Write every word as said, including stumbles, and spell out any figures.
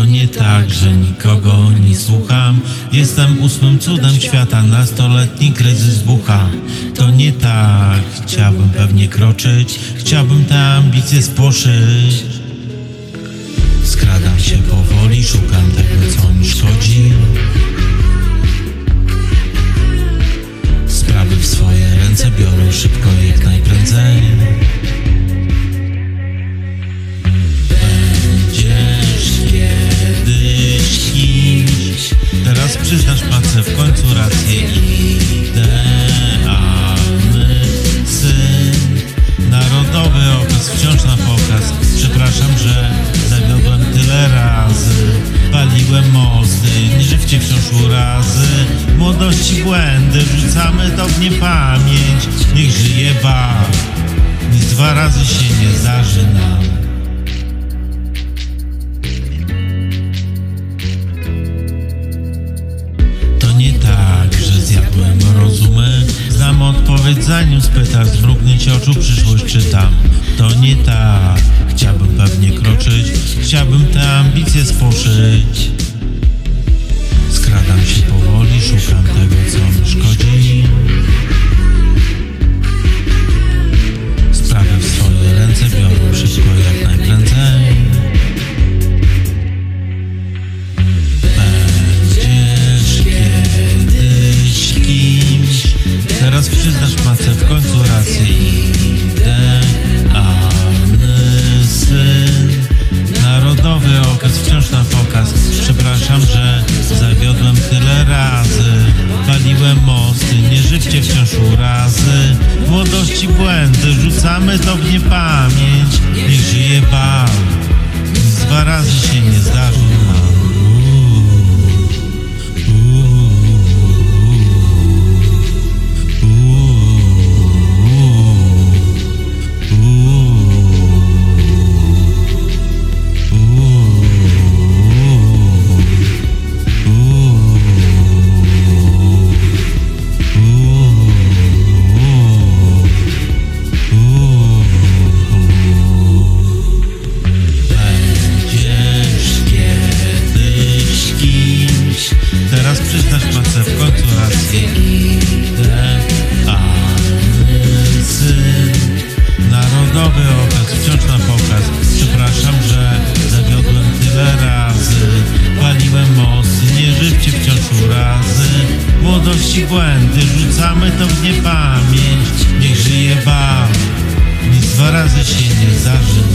To nie tak, że nikogo nie słucham. Jestem ósmym cudem świata, nastoletni kryzys bucha. To nie tak, chciałbym pewnie kroczyć, chciałbym te ambicje spłoszyć. Skradam się powoli, szukam tego, co mi szkodzi. Sprawy w swoje ręce biorę szybko, jak najprędzej. Będziesz kiedyś kimś, teraz przyznasz matce w końcu rację. Idealny syn, narodowy okaz, wciąż na pokaz. Przepraszam, że zawiodłem tyle razy. Paliłem mosty, nieżywcie wciąż urazy. W młodości błędy, wrzucamy to w niepamięć. Niech żyje bar, nic dwa razy się nie zdarzy nam. To nie tak, że zjadłem rozumy. Znam odpowiedź, zanim spytasz, z mrugnięć oczu przyszłość czytam. To nie tak, chciałbym pewnie kroczyć, chciałbym te ambicje spłoszyć. Skradam się powoli, szukam tego, co mi szkodzi. Sprawy w swoje ręce biorę szybko, jak najprędzej. Będziesz kiedyś kimś, teraz przyznasz matce w końcu rację. Idealny syn, narodowy okaz, wciąż na pokaz. Przepraszam, że zawiodłem tyle razy. Paliłem mosty, nie żywcie wciąż urazy. W młodości błędy, rzucamy to w niepamięć. Niech żyje bal, nic dwa razy się nie zdarzy nam. Teraz przyznasz matce w końcu rację. Idealny syn, narodowy okaz, wciąż na pokaz. Przepraszam, że zawiodłem tyle razy. Paliłem mosty, nie żywcie wciąż urazy. W młodości błędy, rzucamy to w niepamięć. Niech żyje bal, nic dwa razy się nie zdarzy.